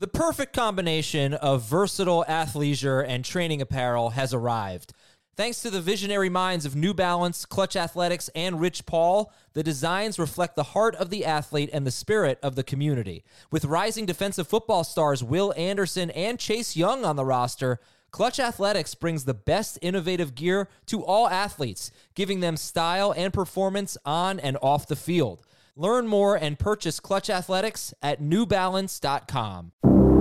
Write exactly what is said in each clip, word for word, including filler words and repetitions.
The perfect combination of versatile athleisure and training apparel has arrived. Thanks to the visionary minds of New Balance, Clutch Athletics, and Rich Paul, the designs reflect the heart of the athlete and the spirit of the community. With rising defensive football stars Will Anderson and Chase Young on the roster, Clutch Athletics brings the best innovative gear to all athletes, giving them style and performance on and off the field. Learn more and purchase Clutch Athletics at new balance dot com.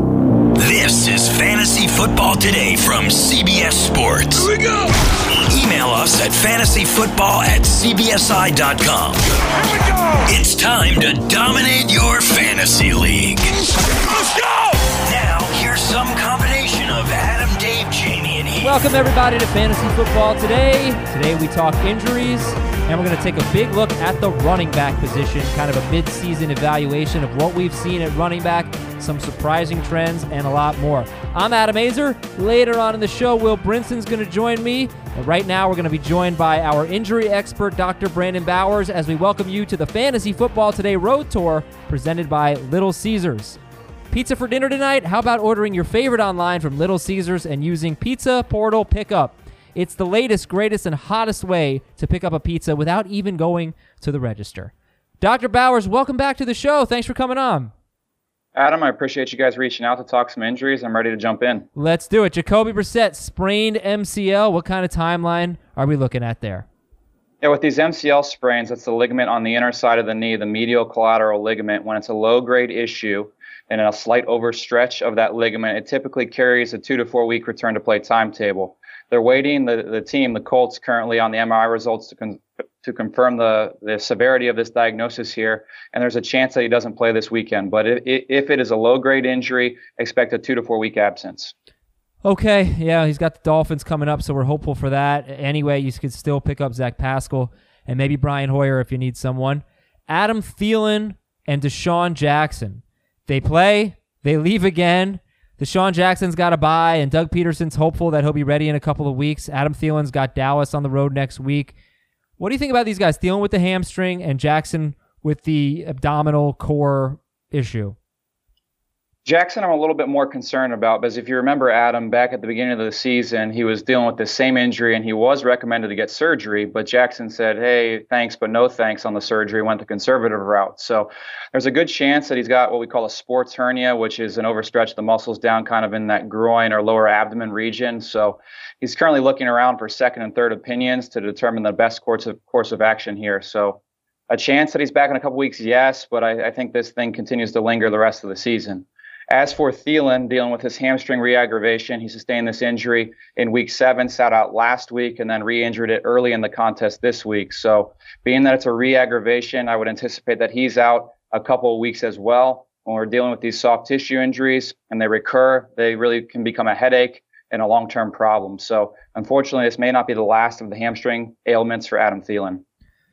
This is Fantasy Football Today from C B S Sports. Here we go! Email us at fantasy football at c b s i dot com. Here we go! It's time to dominate your fantasy league. Let's go! Now, here's some combination of Adam, Dave, Jamie, and Heath. Welcome, everybody, to Fantasy Football Today. Today we talk injuries, and we're going to take a big look at the running back position, kind of a mid-season evaluation of what we've seen at running back, some surprising trends, and a lot more. I'm Adam Azer. Later on in the show, Will Brinson's going to join me. And right now, we're going to be joined by our injury expert, Doctor Brandon Bowers, as we welcome you to the Fantasy Football Today Road Tour presented by Little Caesars. Pizza for dinner tonight? How about ordering your favorite online from Little Caesars and using Pizza Portal Pickup? It's the latest, greatest, and hottest way to pick up a pizza without even going to the register. Doctor Bowers, welcome back to the show. Thanks for coming on. Adam, I appreciate you guys reaching out to talk some injuries. I'm ready to jump in. Let's do it. Jacoby Brissett, sprained M C L. What kind of timeline are we looking at there? Yeah, with these M C L sprains, that's the ligament on the inner side of the knee, the medial collateral ligament. When it's a low-grade issue and a slight overstretch of that ligament, it typically carries a two to four week return to play timetable. They're waiting, the, the team, the Colts, currently on the M R I results to con- to confirm the, the severity of this diagnosis here, and there's a chance that he doesn't play this weekend. But if, if it is a low-grade injury, expect a two to four week absence. Okay, yeah, he's got the Dolphins coming up, so we're hopeful for that. Anyway, you could still pick up Zach Pascal and maybe Brian Hoyer if you need someone. Adam Thielen and Deshaun Jackson. They play, they leave again. Deshaun Jackson's got a bye, and Doug Peterson's hopeful that he'll be ready in a couple of weeks. Adam Thielen's got Dallas on the road next week. What do you think about these guys? Thielen with the hamstring and Jackson with the abdominal core issue. Jackson, I'm a little bit more concerned about, because if you remember, Adam, back at the beginning of the season, he was dealing with the same injury and he was recommended to get surgery, but Jackson said, hey, thanks, but no thanks on the surgery, went the conservative route. So there's a good chance that he's got what we call a sports hernia, which is an overstretch of the muscles down kind of in that groin or lower abdomen region. So he's currently looking around for second and third opinions to determine the best course of, course of action here. So a chance that he's back in a couple weeks, yes, but I, I think this thing continues to linger the rest of the season. As for Thielen, dealing with his hamstring re-aggravation, he sustained this injury in week seven, sat out last week, and then re-injured it early in the contest this week. So being that it's a re-aggravation, I would anticipate that he's out a couple of weeks as well. When we're dealing with these soft tissue injuries and they recur, they really can become a headache and a long-term problem. So unfortunately, this may not be the last of the hamstring ailments for Adam Thielen.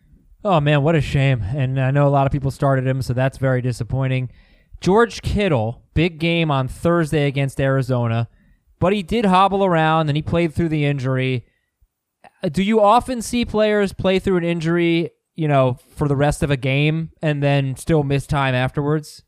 Oh, man, what a shame. And I know a lot of people started him, so that's very disappointing. George Kittle, big game on Thursday against Arizona, but he did hobble around and he played through the injury. Do you often see players play through an injury, you know, for the rest of a game and then still miss time afterwards?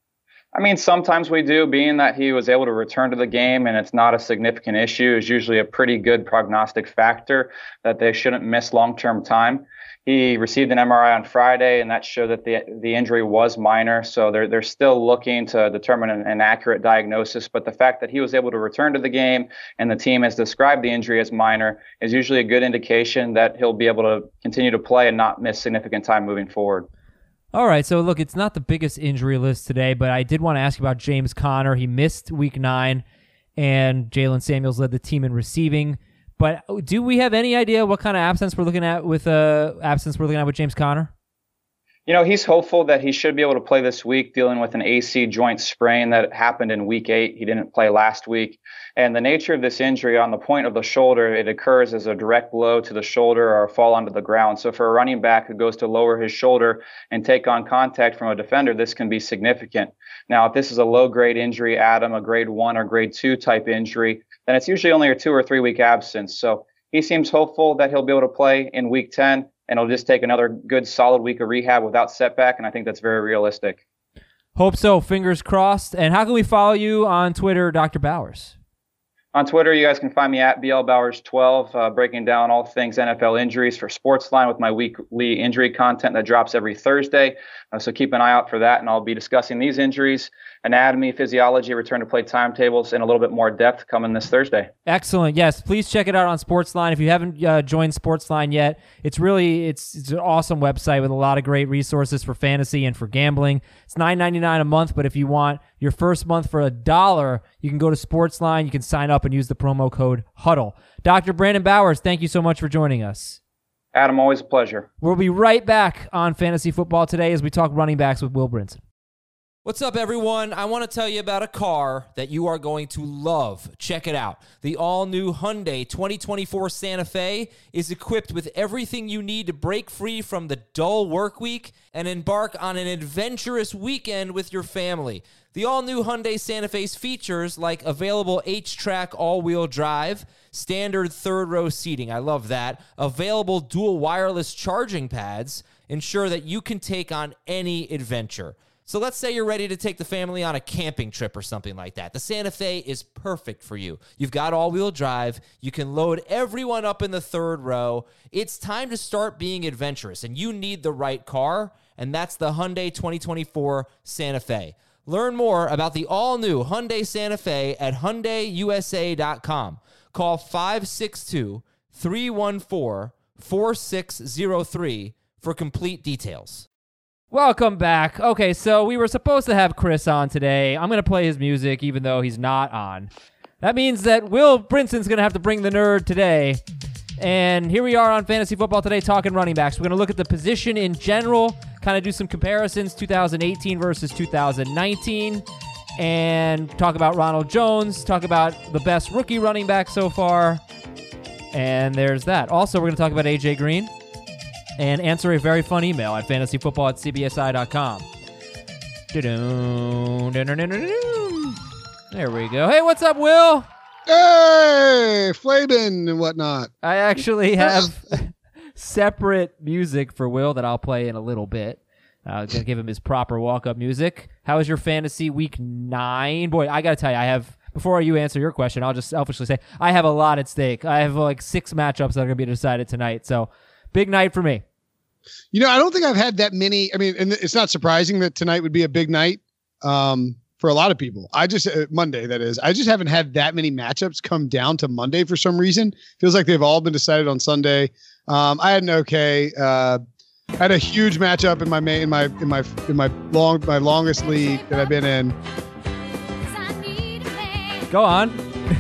I mean, sometimes we do. Being that he was able to return to the game and it's not a significant issue is usually a pretty good prognostic factor that they shouldn't miss long-term time. He received an M R I on Friday, and that showed that the the injury was minor. So they're they're still looking to determine an, an accurate diagnosis. But the fact that he was able to return to the game and the team has described the injury as minor is usually a good indication that he'll be able to continue to play and not miss significant time moving forward. All right, so look, it's not the biggest injury list today, but I did want to ask you about James Conner. He missed week nine, and Jalen Samuels led the team in receiving. But do we have any idea what kind of absence we're looking at with uh, absence we're looking at with James Conner? You know, he's hopeful that he should be able to play this week, dealing with an A C joint sprain that happened in week eight. He didn't play last week. And the nature of this injury on the point of the shoulder, it occurs as a direct blow to the shoulder or a fall onto the ground. So for a running back who goes to lower his shoulder and take on contact from a defender, this can be significant. Now, if this is a low-grade injury, Adam, a grade one or grade two type injury, then it's usually only a two or three week absence. So he seems hopeful that he'll be able to play in week ten. And it'll just take another good solid week of rehab without setback, and I think that's very realistic. Hope so. Fingers crossed. And how can we follow you on Twitter, Doctor Bowers? On Twitter, you guys can find me at B L Bowers twelve, uh, breaking down all things N F L injuries for Sportsline with my weekly injury content that drops every Thursday. Uh, so keep an eye out for that, and I'll be discussing these injuries, anatomy, physiology, return to play timetables, in a little bit more depth coming this Thursday. Excellent. Yes, please check it out on Sportsline. If you haven't uh, joined Sportsline yet, it's really it's it's an awesome website with a lot of great resources for fantasy and for gambling. It's nine ninety-nine a month, but if you want your first month for a dollar, you can go to Sportsline. You can sign up and use the promo code HUDDLE. Doctor Brandon Bowers, thank you so much for joining us. Adam, always a pleasure. We'll be right back on Fantasy Football Today as we talk running backs with Will Brinson. What's up, everyone? I want to tell you about a car that you are going to love. Check it out. The all-new Hyundai twenty twenty-four Santa Fe is equipped with everything you need to break free from the dull work week and embark on an adventurous weekend with your family. The all-new Hyundai Santa Fe's features like available H-Track all-wheel drive, standard third-row seating, I love that, available dual wireless charging pads, ensure that you can take on any adventure. So let's say you're ready to take the family on a camping trip or something like that. The Santa Fe is perfect for you. You've got all-wheel drive. You can load everyone up in the third row. It's time to start being adventurous, and you need the right car, and that's the Hyundai twenty twenty-four Santa Fe. Learn more about the all-new Hyundai Santa Fe at Hyundai U S A dot com. Call five six two, three one four, four six zero three for complete details. Welcome back. Okay, so we were supposed to have Chris on today. I'm going to play his music even though he's not on. That means that Will Brinson's going to have to bring the nerd today. And here we are on Fantasy Football Today talking running backs. We're going to look at the position in general, kind of do some comparisons, two thousand eighteen versus two thousand nineteen, and talk about Ronald Jones, talk about the best rookie running back so far, and there's that. Also, we're going to talk about A J Green and answer a very fun email at fantasyfootball at c b s i dot com. There we go. Hey, what's up, Will? Hey, Flamin' and whatnot. I actually have separate music for Will that I'll play in a little bit. I'm going to give him his proper walk-up music. How was your fantasy week nine? Boy, I got to tell you, I have, before you answer your question, I'll just selfishly say, I have a lot at stake. I have like six matchups that are going to be decided tonight. So, big night for me. You know, I don't think I've had that many. I mean, and it's not surprising that tonight would be a big night um, for a lot of people. I just, uh, Monday, that is. I just haven't had that many matchups come down to Monday for some reason. Feels like they've all been decided on Sunday. Um, I had an okay. Uh, I had a huge matchup in my main, in my in my in my long my longest league that I've been in. Go on.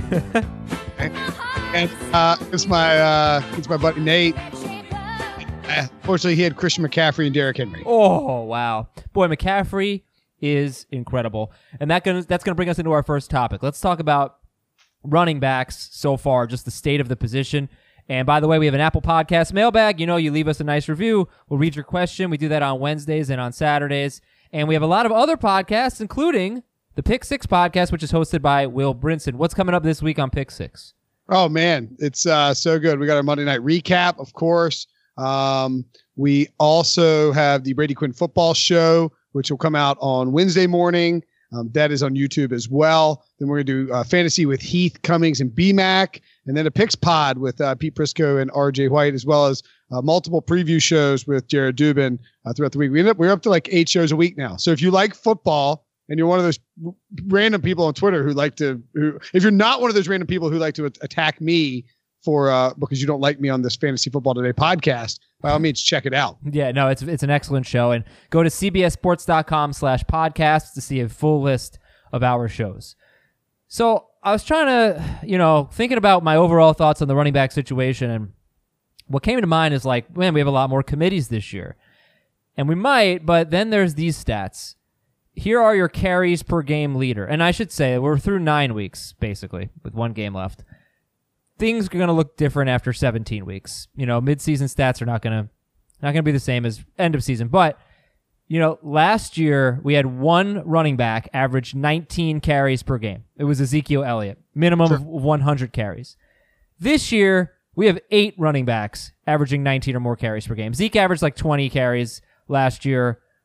and uh, it's my uh, it's my buddy Nate. Unfortunately, he had Christian McCaffrey and Derrick Henry. Oh, wow. Boy, McCaffrey is incredible. And that gonna, that's going to bring us into our first topic. Let's talk about running backs so far, just the state of the position. And by the way, we have an Apple Podcast mailbag. You know, you leave us a nice review. We'll read your question. We do that on Wednesdays and on Saturdays. And we have a lot of other podcasts, including the Pick Six podcast, which is hosted by Will Brinson. What's coming up this week on Pick Six? Oh, man. It's uh, so good. We got our Monday night recap, of course. Um, we also have the Brady Quinn football show, which will come out on Wednesday morning. Um, that is on YouTube as well. Then we're going to do uh, fantasy with Heath Cummings and B-Mac, and then a picks pod with uh, Pete Prisco and R J White, as well as uh, multiple preview shows with Jared Dubin uh, throughout the week. We end up, we're up to like eight shows a week now. So if you like football and you're one of those r- random people on Twitter who like to, who, if you're not one of those random people who like to a- attack me for uh because you don't like me on this Fantasy Football Today podcast, by all means check it out. Yeah, no, it's it's an excellent show. And go to cbssports.com slash podcasts to see a full list of our shows. So I was trying to, you know, thinking about my overall thoughts on the running back situation, and what came to mind is like, man, we have a lot more committees this year. And we might, but then there's these stats. Here are your carries per game leader. And I should say, we're through nine weeks, basically, with one game left. Things are going to look different after seventeen weeks. You know, midseason stats are not going to not going to be the same as end of season. But, you know, last year we had one running back average nineteen carries per game. It was Ezekiel Elliott, minimum sure. of one hundred carries. This year we have eight running backs averaging nineteen or more carries per game. Zeke averaged like twenty carries last year.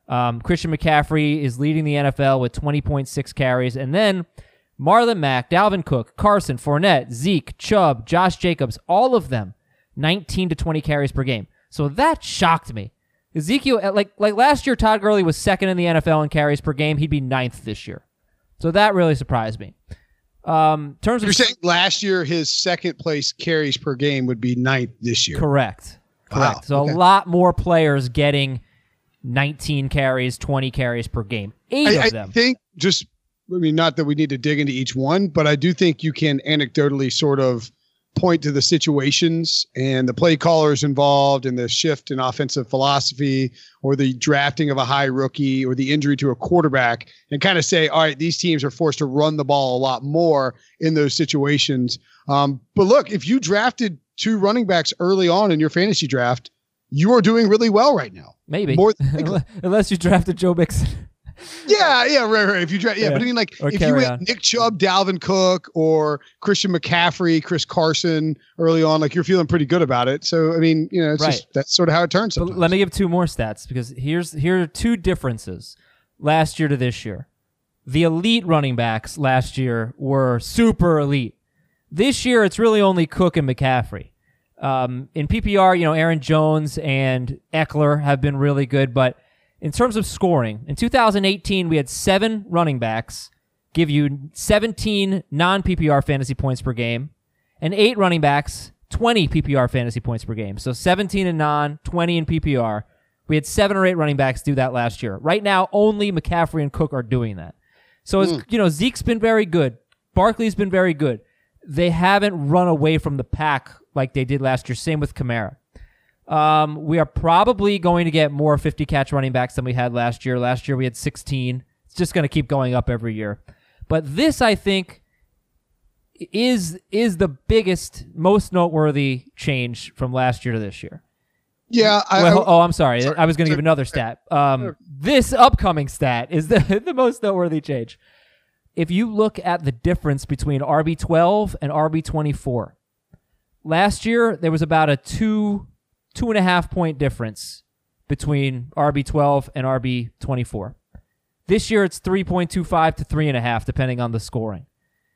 Um, Christian McCaffrey is leading the N F L with twenty point six carries. And then Marlon Mack, Dalvin Cook, Carson, Fournette, Zeke, Chubb, Josh Jacobs, all of them, nineteen to twenty carries per game. So that shocked me. Ezekiel, like like last year, Todd Gurley was second in the N F L in carries per game. He'd be ninth this year. So that really surprised me. Um, in terms You're of saying last year his second place carries per game would be ninth this year. Correct. Correct. Wow. So Okay. a lot more players getting nineteen carries, twenty carries per game. Eight I, of them. I think just, I mean, not that we need to dig into each one, but I do think you can anecdotally sort of point to the situations and the play callers involved and the shift in offensive philosophy or the drafting of a high rookie or the injury to a quarterback and kind of say, all right, these teams are forced to run the ball a lot more in those situations. Um, but look, if you drafted two running backs early on in your fantasy draft, you are doing really well right now. Maybe. More than Unless you drafted Joe Mixon. Yeah, yeah, right, right. If you draft, yeah, Yeah. but I mean, like, Or if you carry went on. Nick Chubb, Dalvin Cook, or Christian McCaffrey, Chris Carson early on, like, you're feeling pretty good about it. So, I mean, you know, it's Right. just that's sort of how it turns. But Sometimes. let me give two more stats because here's here are two differences last year to this year. The elite running backs last year were super elite. This year, it's really only Cook and McCaffrey. Um, in P P R, you know, Aaron Jones and Eckler have been really good, but in terms of scoring, in two thousand eighteen, we had seven running backs give you seventeen non-P P R fantasy points per game, and eight running backs, twenty P P R fantasy points per game. So seventeen in non, twenty in P P R. We had seven or eight running backs do that last year. Right now, only McCaffrey and Cook are doing that. So, it's, you know, Zeke's been very good. Barkley's been very good. They haven't run away from the pack like they did last year. Same with Kamara. Um, we are probably going to get more fifty-catch running backs than we had last year. Last year we had sixteen. It's just going to keep going up every year. But this, I think, is is the biggest, most noteworthy change from last year to this year. Yeah. I, Well, I, oh, I'm sorry. sorry, I was going to sorry. give another stat. Um, this upcoming stat is the, the most noteworthy change. If you look at the difference between R B twelve and R B twenty-four, last year there was about a two, two and a half point difference between R B twelve and R B twenty-four. This year it's three point two five to three and a half, depending on the scoring.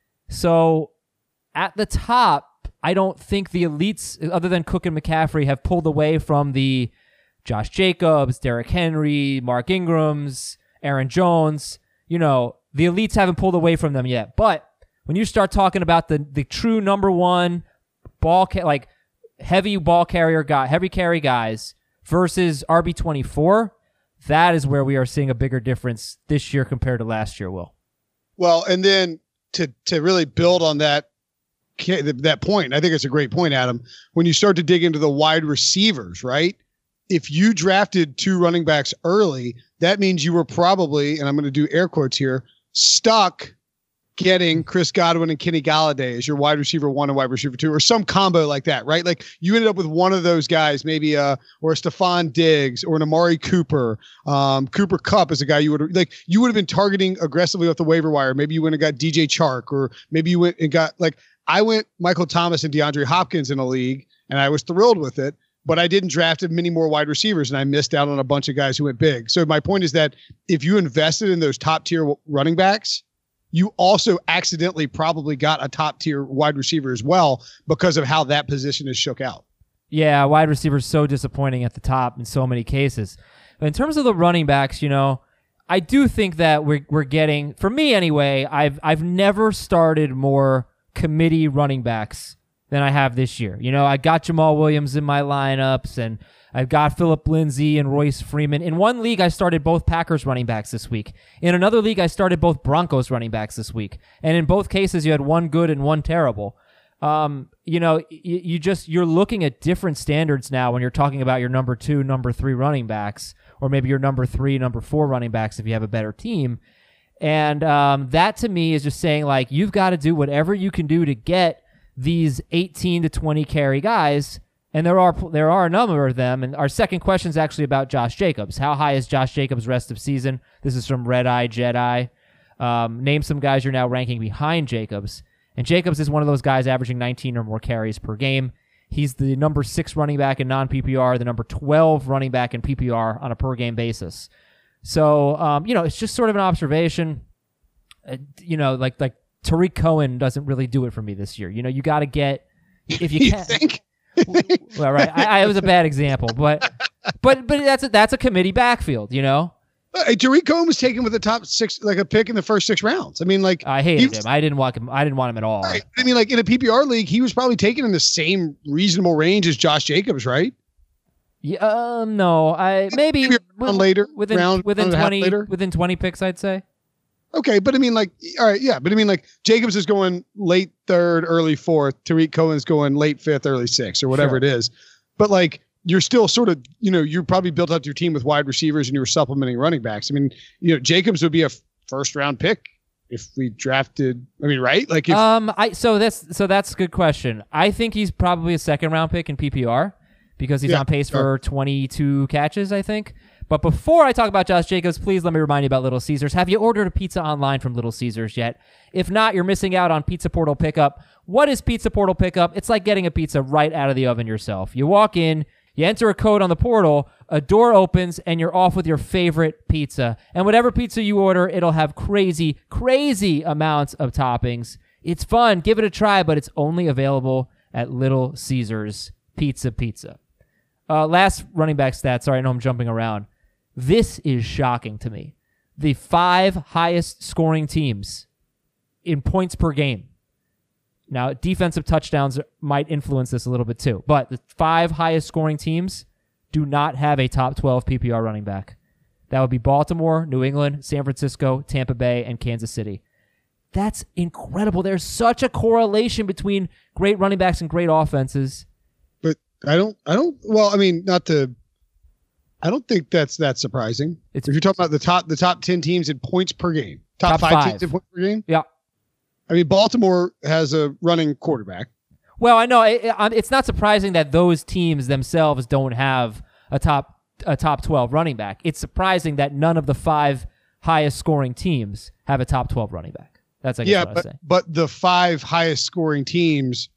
So at the top, I don't think the elites, other than Cook and McCaffrey, have pulled away from the Josh Jacobs, Derrick Henry, Mark Ingrams, Aaron Jones. You know, the elites haven't pulled away from them yet. But when you start talking about the the true number one ball, ca- like heavy ball carrier guy, heavy carry guys versus R B twenty-four, that is where we are seeing a bigger difference this year compared to last year, Will. well, and then to to really build on that ca- that point, I think it's a great point, Adam. When you start to dig into the wide receivers, right? If you drafted two running backs early, that means you were probably, and I'm going to do air quotes here, stuck getting Chris Godwin and Kenny Galladay as your wide receiver one and wide receiver two, or some combo like that, right? Like you ended up with one of those guys, maybe uh or a Stephon Diggs or an Amari Cooper. Um, Cooper Kupp is a guy you would like. You would have been targeting aggressively off the waiver wire. Maybe you went and got D J Chark, or maybe you went and got like I went Michael Thomas and DeAndre Hopkins in a league, and I was thrilled with it. But I didn't draft many more wide receivers, and I missed out on a bunch of guys who went big. So my point is that if you invested in those top tier running backs, you also accidentally probably got a top tier wide receiver as well because of how that position is shook out. Yeah, wide receivers so disappointing at the top in so many cases. But in terms of the running backs, you know, I do think that we're we're getting, for me anyway, I've I've never started more committee running backs than I have this year. You know, I got Jamal Williams in my lineups, and I've got Phillip Lindsay and Royce Freeman. In one league, I started both Packers running backs this week. In another league, I started both Broncos running backs this week. And in both cases, you had one good and one terrible. Um, you know, you, you just, you're looking at different standards now when you're talking about your number two, number three running backs, or maybe your number three, number four running backs if you have a better team. And um, that to me is just saying, like, you've got to do whatever you can do to get these eighteen to twenty carry guys, and there are there are a number of them. And our second question is actually about Josh Jacobs. How high is Josh Jacobs' rest of season? This is from Red Eye Jedi. Um, name some guys you're now ranking behind Jacobs. And Jacobs is one of those guys averaging nineteen or more carries per game. He's the number six running back in non-P P R, the number twelve running back in P P R on a per-game basis. So, um, you know, it's just sort of an observation. Uh, you know, like like Tariq Cohen doesn't really do it for me this year. You know, you got to get if you, You can. think? Well, right. I, I it was a bad example, but but but that's a, that's a committee backfield. You know, Hey, Tariq Cohen was taken with a top six, like a pick in the first six rounds. I mean, like I he hated was- him. I didn't want him. I didn't want him at all. Right. I mean, like in a P P R league, he was probably taken in the same reasonable range as Josh Jacobs, right? Yeah, um, no, I maybe, Maybe a round later, within round- within round and a half twenty later. within twenty picks, I'd say. Okay, but I mean, like, all right, yeah, but I mean, like, Jacobs is going late third, early fourth. Tariq Cohen's going late fifth, early sixth, or whatever Sure. it is. But like, you're still sort of, you know, you probably built up your team with wide receivers and you were supplementing running backs. I mean, you know, Jacobs would be a f- first round pick if we drafted. I mean, right? Like, if Um, I so that's so that's a good question. I think he's probably a second round pick in P P R because he's Yeah, on pace sure. for twenty-two catches, I think. But before I talk about Josh Jacobs, please let me remind you about Little Caesars. Have you ordered a pizza online from Little Caesars yet? If not, you're missing out on Pizza Portal Pickup. What is Pizza Portal Pickup? It's like getting a pizza right out of the oven yourself. You walk in, you enter a code on the portal, a door opens, and you're off with your favorite pizza. And whatever pizza you order, it'll have crazy, crazy amounts of toppings. It's fun. Give it a try, but it's only available at Little Caesars Pizza Pizza. Uh, last running back stat. Sorry, I know I'm jumping around. This is shocking to me. The five highest scoring teams in points per game. Now, defensive touchdowns might influence this a little bit too, but the five highest scoring teams do not have a top twelve P P R running back. That would be Baltimore, New England, San Francisco, Tampa Bay, and Kansas City. That's incredible. There's such a correlation between great running backs and great offenses. but I don't, I don't, well, I mean, not to, I don't think that's that surprising. It's- if you're talking about the top, the top ten teams in points per game, top, Top five, five. teams in points per game. Yeah. I mean, Baltimore has a running quarterback. Well, I know it, it- it's not surprising that those teams themselves don't have a top a top twelve running back. It's surprising that none of the five highest scoring teams have a top twelve running back. That's I guess Yeah, what I was but saying. but the five highest scoring teams,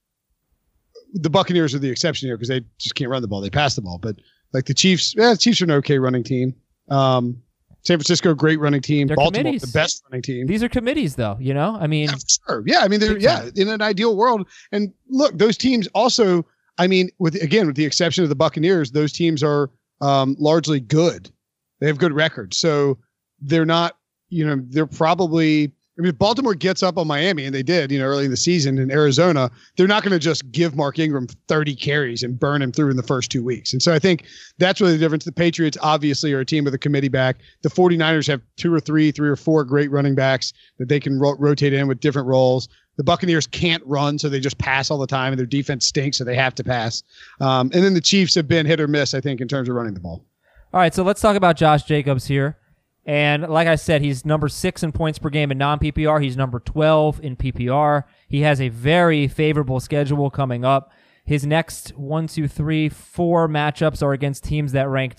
the Buccaneers are the exception here because they just can't run the ball. They pass the ball, but like the Chiefs, yeah, the Chiefs are an okay running team. Um, San Francisco, great running team. They're Baltimore, committees. the best running team. These are committees, though. You know, I mean, Yeah, for sure. Yeah, I mean, they're Big yeah, time. in an ideal world. And look, those teams also. I mean, with again, with the exception of the Buccaneers, those teams are um, largely good. They have good records, so they're not. You know, they're probably. I mean, if Baltimore gets up on Miami, and they did, you know, early in the season in Arizona, they're not going to just give Mark Ingram thirty carries and burn him through in the first two weeks. And so I think that's really the difference. The Patriots obviously are a team with a committee back. The 49ers have two or three, three or four great running backs that they can ro- rotate in with different roles. The Buccaneers can't run, so they just pass all the time, and their defense stinks, so they have to pass. Um, and then the Chiefs have been hit or miss, I think, in terms of running the ball. all right. So let's talk about Josh Jacobs here. And like I said, he's number six in points per game in non-P P R. He's number twelve in P P R. He has a very favorable schedule coming up. His next one, two, three, four matchups are against teams that rank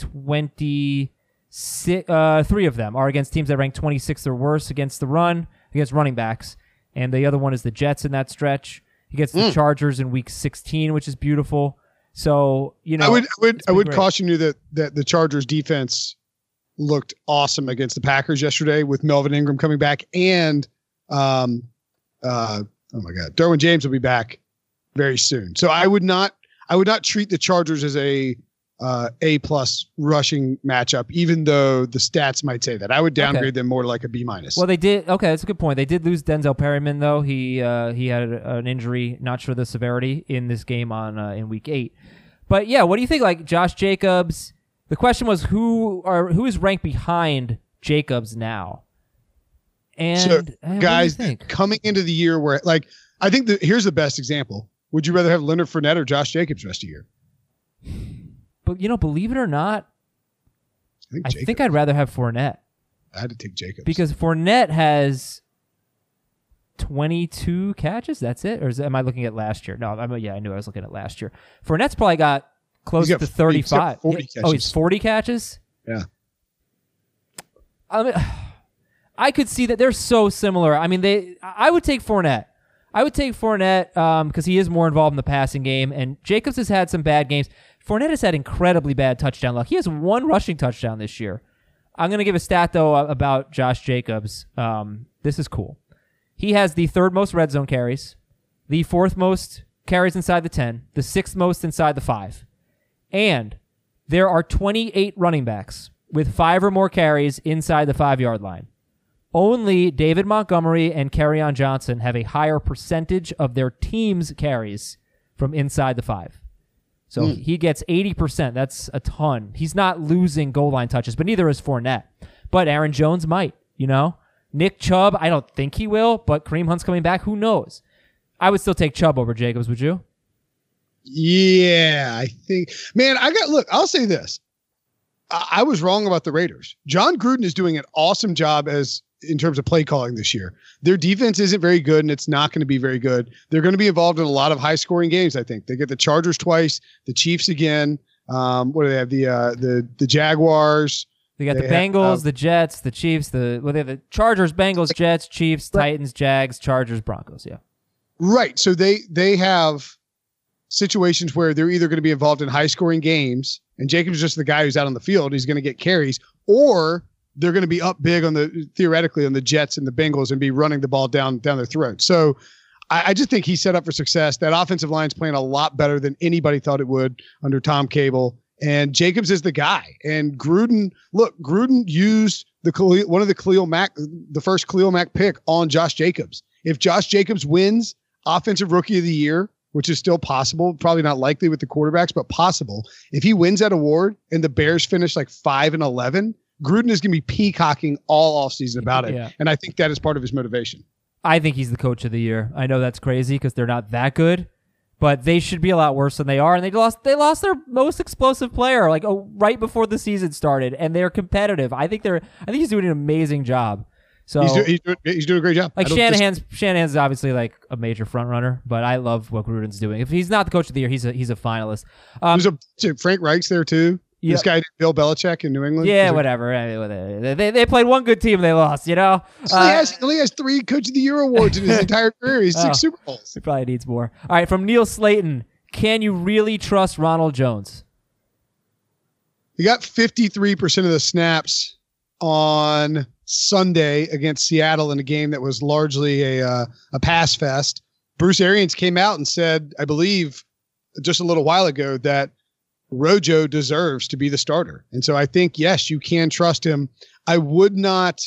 twenty-six. Uh, three of them are against teams that rank twenty-sixth or worse against the run, against running backs. And the other one is the Jets in that stretch. He gets the Mm. Chargers in week sixteen, which is beautiful. So, you know, I would, I would, it's I been would great. caution you that that the Chargers defense looked awesome against the Packers yesterday with Melvin Ingram coming back, and um, uh, oh my God, Derwin James will be back very soon. So I would not, I would not treat the Chargers as a uh, A plus rushing matchup, even though the stats might say that. I would downgrade Okay. them more to like a B minus. Well, they did. Okay, that's a good point. They did lose Denzel Perryman, though. He uh, he had a, an injury, not sure the severity, in this game on uh, in week eight. But yeah, what do you think? Like Josh Jacobs. The question was who are who is ranked behind Jacobs now? And So, eh, what do you guys think? coming into the year where, like, I think that here's the best example. Would you rather have Leonard Fournette or Josh Jacobs the rest of the year? But you know, believe it or not, I think I Jacobs. think I'd rather have Fournette I had to take Jacobs because Fournette has twenty-two catches. That's it, or is, am I looking at last year? No, I'm, yeah, I knew I was looking at last year. Fournette's probably got close He's got to forty- he's got thirty-five. forty Oh, he's catches. forty catches. Yeah. I mean, I could see that they're so similar. I mean, they. I would take Fournette. I would take Fournette um, because he is more involved in the passing game, and Jacobs has had some bad games. Fournette has had incredibly bad touchdown luck. He has one rushing touchdown this year. I'm going to give a stat, though, about Josh Jacobs. Um, this is cool. He has the third most red zone carries, the fourth most carries inside the ten, the sixth most inside the five. And there are twenty-eight running backs with five or more carries inside the five-yard line. Only David Montgomery and Kerryon Johnson have a higher percentage of their team's carries from inside the five. So mm. he gets eighty percent. That's a ton. He's not losing goal line touches, but neither is Fournette. But Aaron Jones might, you know? Nick Chubb, I don't think he will, but Kareem Hunt's coming back. Who knows? I would still take Chubb over Jacobs, would you? Yeah, I think. Man, I got, look, I'll say this. I, I was wrong about the Raiders. John Gruden is doing an awesome job as in terms of play calling this year. Their defense isn't very good, and it's not going to be very good. They're going to be involved in a lot of high-scoring games, I think. They get the Chargers twice, the Chiefs again. Um, what do they have? The uh, the the Jaguars. They got they the Bengals, have, um, the Jets, the Chiefs, the well, they have the Chargers, Bengals, Jets, Chiefs, right. Titans, Jags, Chargers, Broncos. Yeah. Right. So they they have situations where they're either going to be involved in high-scoring games, and Jacobs is just the guy who's out on the field. He's going to get carries, or they're going to be up big on the theoretically on the Jets and the Bengals and be running the ball down down their throats. So I, I just think he's set up for success. That offensive line's playing a lot better than anybody thought it would under Tom Cable. And Jacobs is the guy. And Gruden, look, Gruden used the Khalil, one of the Khalil Mack, the first Khalil Mack pick on Josh Jacobs. If Josh Jacobs wins Offensive Rookie of the Year, which is still possible, probably not likely with the quarterbacks, but possible. If he wins that award and the Bears finish like five and eleven, Gruden is going to be peacocking all offseason about it. Yeah. And I think that is part of his motivation. I think he's the coach of the year. I know that's crazy because they're not that good, but they should be a lot worse than they are. And they lost they lost their most explosive player like oh, right before the season started, and they're competitive. I think they're I think he's doing an amazing job. So he's, do, he's, doing, he's doing a great job. Like Shanahan's just... Shanahan's obviously like a major front runner, but I love what Gruden's doing. If he's not the coach of the year, he's a he's a finalist. Um, There's a Frank Reich's there too. Yep. This guy, Bill Belichick in New England. Yeah, whatever. They, they they played one good team, they lost. You know, so uh, he, has, he only has three Coach of the Year awards in his entire career. He's six oh, Super Bowls. He probably needs more. All right, from Neil Slayton, can you really trust Ronald Jones? He got fifty-three percent of the snaps on Sunday against Seattle in a game that was largely a uh, a pass fest. Bruce Arians came out and said, I believe, just a little while ago that Rojo deserves to be the starter. And so I think, yes, you can trust him. I would not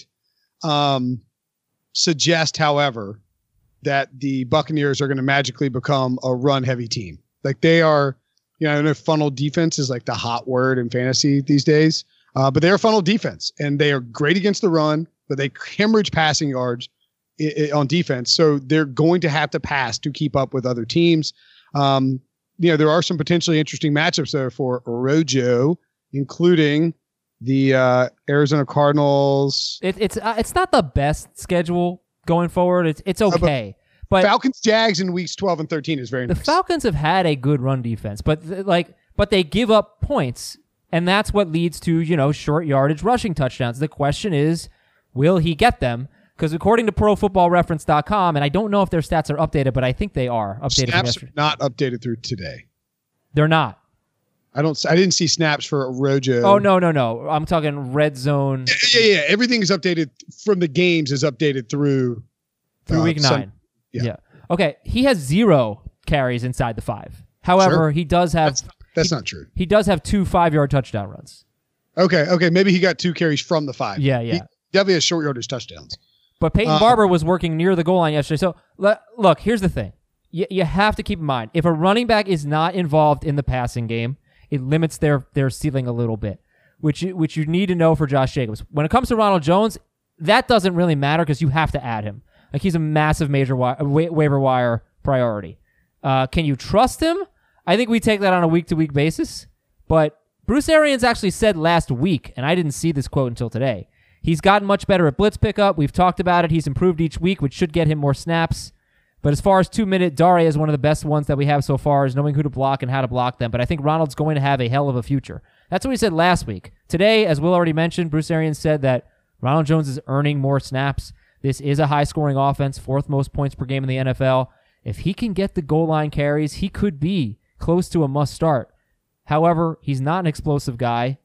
um, suggest, however, that the Buccaneers are going to magically become a run-heavy team. Like they are, you know, I don't know if funnel defense is like the hot word in fantasy these days, uh, but they're a funnel defense, and they are great against the run, but they hemorrhage passing yards I- I on defense. So they're going to have to pass to keep up with other teams. Um, You know, there are some potentially interesting matchups there for Rojo, including the uh, Arizona Cardinals. It, it's uh, it's not the best schedule going forward. It's it's okay, uh, but, but Falcons Jags in weeks twelve and thirteen is very the nice. The Falcons have had a good run defense, but th- like but they give up points, and that's what leads to you know short yardage rushing touchdowns. The question is, will he get them? Because according to pro football reference dot com, and I don't know if their stats are updated, but I think they are updated. Snaps are not updated through today. They're not. I don't. I didn't see snaps for Rojo. Oh no, no, no! I'm talking red zone. Yeah, yeah. yeah. Everything is updated from the games is updated through through uh, week nine. Some, yeah. yeah. Okay. He has zero carries inside the five. However, sure. he does have. That's, that's he, not true. He does have two five-yard touchdown runs. Okay. Okay. Maybe he got two carries from the five. Yeah. Yeah. He definitely has short yardage touchdowns. But Peyton uh, Barber was working near the goal line yesterday. So, look, here's the thing. You, you have to keep in mind, if a running back is not involved in the passing game, it limits their, their ceiling a little bit, which you, which you need to know for Josh Jacobs. When it comes to Ronald Jones, that doesn't really matter because you have to add him. Like, he's a massive major wa- wa- waiver wire priority. Uh, can you trust him? I think we take that on a week-to-week basis. But Bruce Arians actually said last week, and I didn't see this quote until today, he's gotten much better at blitz pickup. We've talked about it. He's improved each week, which should get him more snaps. But as far as two-minute, Dare is one of the best ones that we have so far, is knowing who to block and how to block them. But I think Ronald's going to have a hell of a future. That's what he said last week. Today, as Will already mentioned, Bruce Arians said that Ronald Jones is earning more snaps. This is a high-scoring offense, fourth most points per game in the N F L. If he can get the goal line carries, he could be close to a must-start. However, he's not an explosive guy.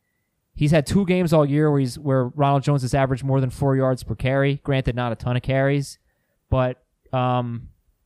He's had two games all year where he's where Ronald Jones has averaged more than four yards per carry. Granted, not a ton of carries, but um,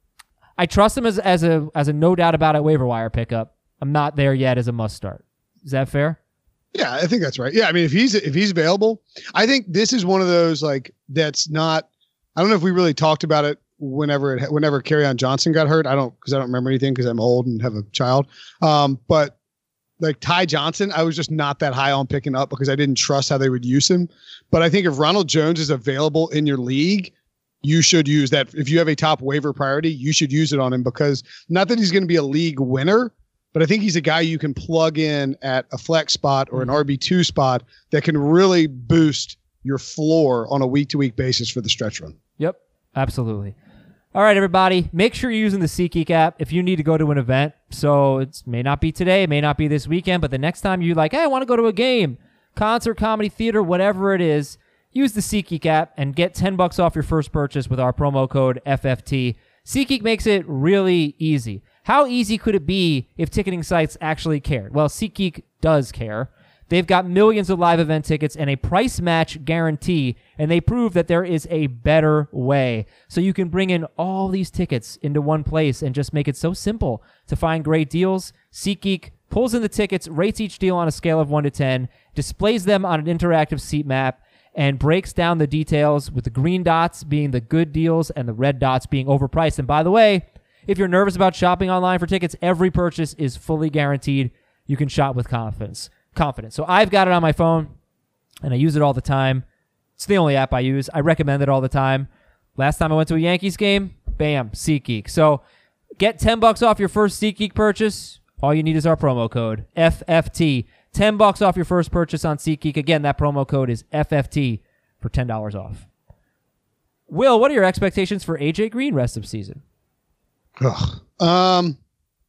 I trust him as as a as a no doubt about it waiver wire pickup. I'm not there yet as a must start. Is that fair? Yeah, I think that's right. Yeah, I mean, if he's if he's available, I think this is one of those like that's not. I don't know if we really talked about it whenever it whenever Kerryon Johnson got hurt. I don't because I don't remember anything because I'm old and have a child. Um, but like Ty Johnson, I was just not that high on picking up because I didn't trust how they would use him. But I think if Ronald Jones is available in your league, you should use that. If you have a top waiver priority, you should use it on him because not that he's going to be a league winner, but I think he's a guy you can plug in at a flex spot or an R B two spot that can really boost your floor on a week-to-week basis for the stretch run. Yep, absolutely. All right, everybody, make sure you're using the SeatGeek app if you need to go to an event. So it may not be today, it may not be this weekend, but the next time you're like, hey, I want to go to a game, concert, comedy, theater, whatever it is, use the SeatGeek app and get ten bucks off your first purchase with our promo code F F T. SeatGeek makes it really easy. How easy could it be if ticketing sites actually cared? Well, SeatGeek does care. They've got millions of live event tickets and a price match guarantee, and they prove that there is a better way. So you can bring in all these tickets into one place and just make it so simple to find great deals. SeatGeek pulls in the tickets, rates each deal on a scale of one to ten, displays them on an interactive seat map, and breaks down the details with the green dots being the good deals and the red dots being overpriced. And by the way, if you're nervous about shopping online for tickets, every purchase is fully guaranteed. You can shop with confidence. Confidence. So I've got it on my phone, and I use it all the time. It's the only app I use. I recommend it all the time. Last time I went to a Yankees game, bam, SeatGeek. So get ten bucks off your first SeatGeek purchase. All you need is our promo code, F F T. ten bucks off your first purchase on SeatGeek. Again, that promo code is F F T for ten dollars off. Will, what are your expectations for A J Green rest of season? Ugh. Um,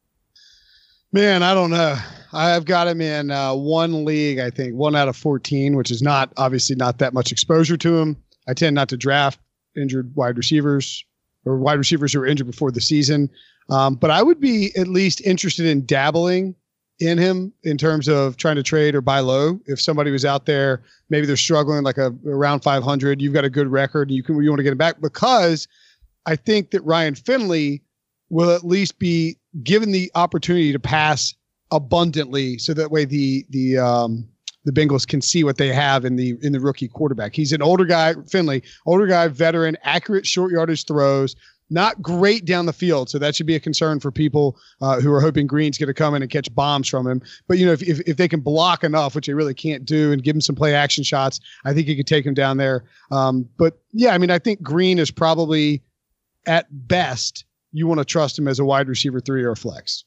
man, I don't know. I've got him in uh, one league, I think, one out of fourteen, which is not obviously not that much exposure to him. I tend not to draft injured wide receivers or wide receivers who were injured before the season. Um, but I would be at least interested in dabbling in him in terms of trying to trade or buy low. If somebody was out there, maybe they're struggling like a around five hundred, you've got a good record, you can you want to get him back, because I think that Ryan Finley will at least be given the opportunity to pass abundantly, so that way the the um the Bengals can see what they have in the in the rookie quarterback. He's an older guy, Finley, older guy, veteran, accurate short yardage throws, not great down the field, so that should be a concern for people uh, who are hoping Green's going to come in and catch bombs from him. But you know, if, if if they can block enough, which they really can't do, and give him some play action shots, I think you could take him down there. Um, but yeah, I mean, I think Green is probably at best you want to trust him as a wide receiver three or a flex.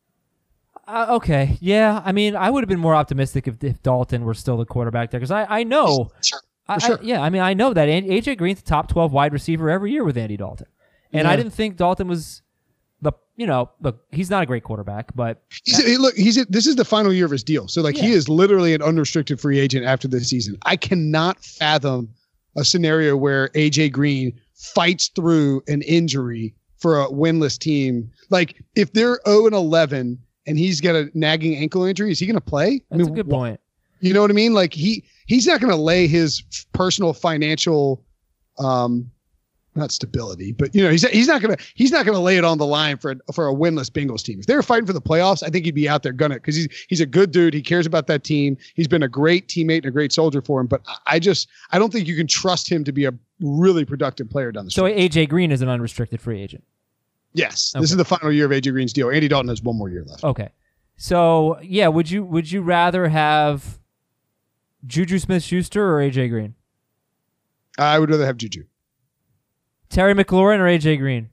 Uh, okay, yeah. I mean, I would have been more optimistic if, if Dalton were still the quarterback there, because I, I know, Sure. I, sure. I, yeah. I mean, I know that A J Green's the top twelve wide receiver every year with Andy Dalton, and Yeah. I didn't think Dalton was the, you know, look, he's not a great quarterback, but He's, he, look, he's this is the final year of his deal, so like he Yeah. is literally an unrestricted free agent after this season. I cannot fathom a scenario where A J Green fights through an injury for a winless team. Like if they're oh and eleven and he's got a nagging ankle injury, is he going to play? that's I mean, a good wh- point. You know what I mean? Like he he's not going to lay his personal financial, um, not stability, but you know he's he's not going to he's not going to lay it on the line for a, for a winless Bengals team. If they were fighting for the playoffs, I think he'd be out there gunning it, because he's he's a good dude. He cares about that team. He's been a great teammate and a great soldier for him. But I just I don't think you can trust him to be a really productive player down the So stretch. A J Green is an unrestricted free agent. Yes, Okay. this is the final year of A J Green's deal. Andy Dalton has one more year left. Okay, so yeah, would you would you rather have Juju Smith-Schuster or A J Green? I would rather have Juju. Terry McLaurin or A J Green?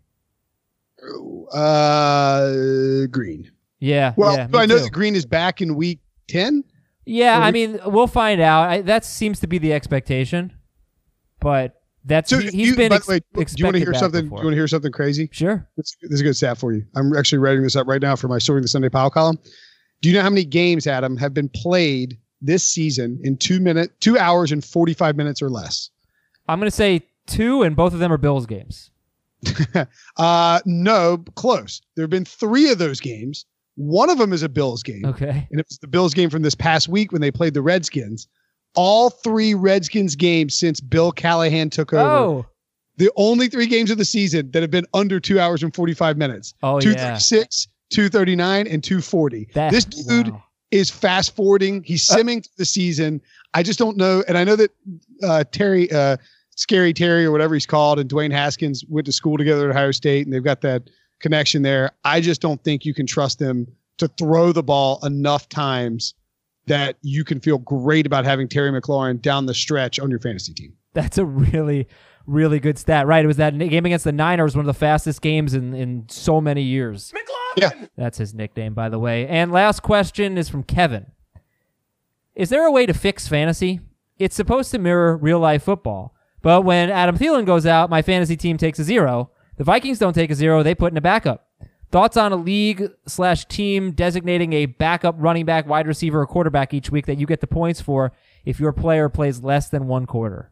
Uh, Green. Yeah, Well, yeah, so me I know too. that Green is back in week ten. Yeah, Or I we- mean, we'll find out. I, that seems to be the expectation, but that's So he, if he's you, been by ex- the way, do you want expected to hear back something? before. Do you want to hear something crazy? Sure. This, this is a good stat for you. I'm actually writing this up right now for my Sorting the Sunday Pile column. Do you know how many games, Adam, have been played this season in two minute, two hours and forty-five minutes or less? I'm going to say two, and both of them are Bills games. uh, no, close. There have been three of those games One of them is a Bills game. Okay. And it was the Bills game from this past week when they played the Redskins. All three Redskins games since Bill Callahan took over. Oh. The only three games of the season that have been under two hours and forty-five minutes. Oh, two yeah. thirty-six, two thirty-nine, and two forty. That, this dude wow. is fast forwarding. He's simming through the season. I just don't know. And I know that uh, Terry, uh, Scary Terry or whatever he's called, and Dwayne Haskins went to school together at Ohio State, and they've got that connection there. I just don't think you can trust them to throw the ball enough times that you can feel great about having Terry McLaurin down the stretch on your fantasy team. That's a really, really good stat, right? It was that game against the Niners, one of the fastest games in, in so many years. McLaurin! Yeah. That's his nickname, by the way. And last question is from Kevin. Is there a way to fix fantasy? It's supposed to mirror real-life football. But when Adam Thielen goes out, my fantasy team takes a zero. The Vikings don't take a zero. They put in a backup. Thoughts on a league slash team designating a backup running back, wide receiver, or quarterback each week that you get the points for if your player plays less than one quarter?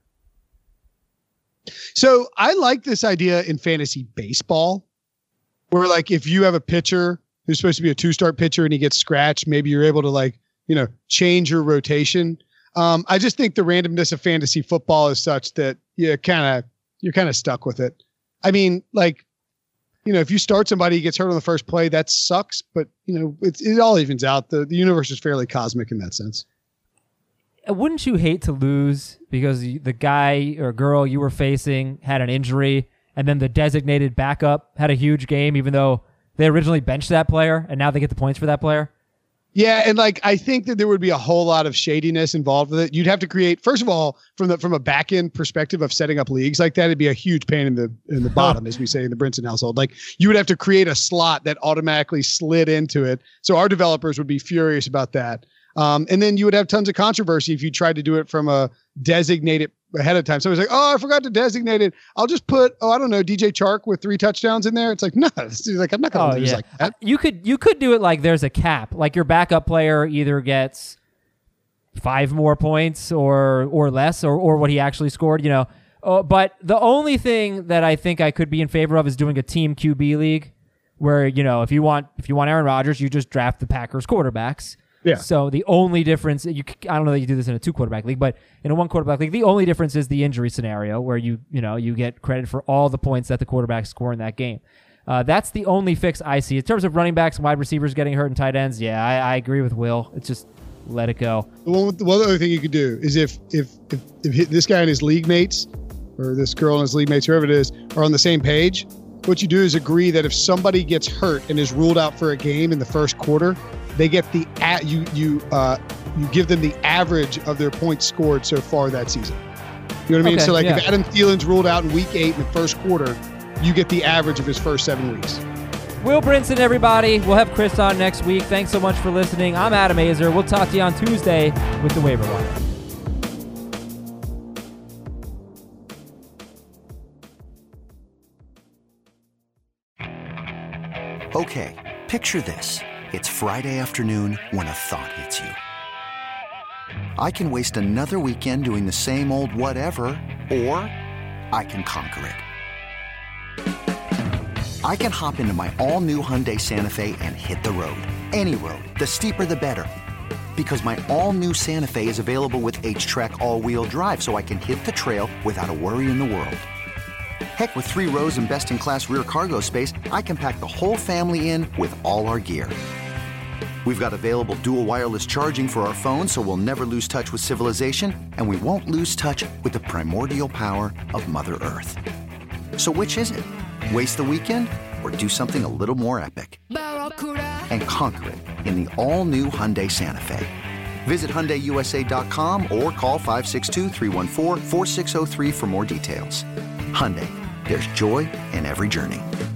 So I like this idea in fantasy baseball where, like, if you have a pitcher who's supposed to be a two-start pitcher and he gets scratched, maybe you're able to, like, you know, change your rotation. Um, I just think the randomness of fantasy football is such that you kind of, you're kind of stuck with it. I mean, like, you know, if you start somebody who gets hurt on the first play, that sucks, but, you know, it's, it all evens out. The, the universe is fairly cosmic in that sense. Wouldn't you hate to lose because the guy or girl you were facing had an injury and then the designated backup had a huge game, even though they originally benched that player and now they get the points for that player? Yeah, and like I think that there would be a whole lot of shadiness involved with it. You'd have to create, first of all, from the from a back end perspective of setting up leagues like that, it'd be a huge pain in the in the bottom, as we say in the Brinson household. Like you would have to create a slot that automatically slid into it. So our developers would be furious about that. Um, and then you would have tons of controversy if you tried to do it from a designated ahead of time. Somebody's like, oh, I forgot to designate it. I'll just put, oh, I don't know, D J Chark with three touchdowns in there. It's like, no, it's like, I'm not going to oh, lose yeah. like that. You could, you could do it like there's a cap. Like your backup player either gets five more points or or less or, or what he actually scored, you know. Uh, but the only thing that I think I could be in favor of is doing a team Q B league where, you know, if you want if you want Aaron Rodgers, you just draft the Packers quarterbacks. Yeah. So the only difference, you I don't know that you do this in a two quarterback league, but in a one quarterback league, the only difference is the injury scenario where you you know you get credit for all the points that the quarterback score in that game. Uh, that's the only fix I see in terms of running backs and wide receivers getting hurt and tight ends. Yeah, I, I agree with Will. It's just let it go. The one, the one other thing you could do is if if if, if he, this guy and his league mates or this girl and his league mates, whoever it is, are on the same page, what you do is agree that if somebody gets hurt and is ruled out for a game in the first quarter, they get the at you you uh you give them the average of their points scored so far that season. You know what I mean? Okay, so like yeah. if Adam Thielen's ruled out in week eight in the first quarter, you get the average of his first seven weeks. Will Brinson, everybody. We'll have Chris on next week. Thanks so much for listening. I'm Adam Azer. We'll talk to you on Tuesday with the waiver wire. Okay, picture this. It's Friday afternoon when a thought hits you. I can waste another weekend doing the same old whatever, or I can conquer it. I can hop into my all-new Hyundai Santa Fe and hit the road. Any road. The steeper, the better. Because my all-new Santa Fe is available with H-Track all-wheel drive, so I can hit the trail without a worry in the world. Heck, with three rows and best-in-class rear cargo space, I can pack the whole family in with all our gear. We've got available dual wireless charging for our phones, so we'll never lose touch with civilization, and we won't lose touch with the primordial power of Mother Earth. So which is it? Waste the weekend or do something a little more epic? And conquer it in the all-new Hyundai Santa Fe. Visit Hyundai U S A dot com or call five six two, three one four, four six zero three for more details. Hyundai, there's joy in every journey.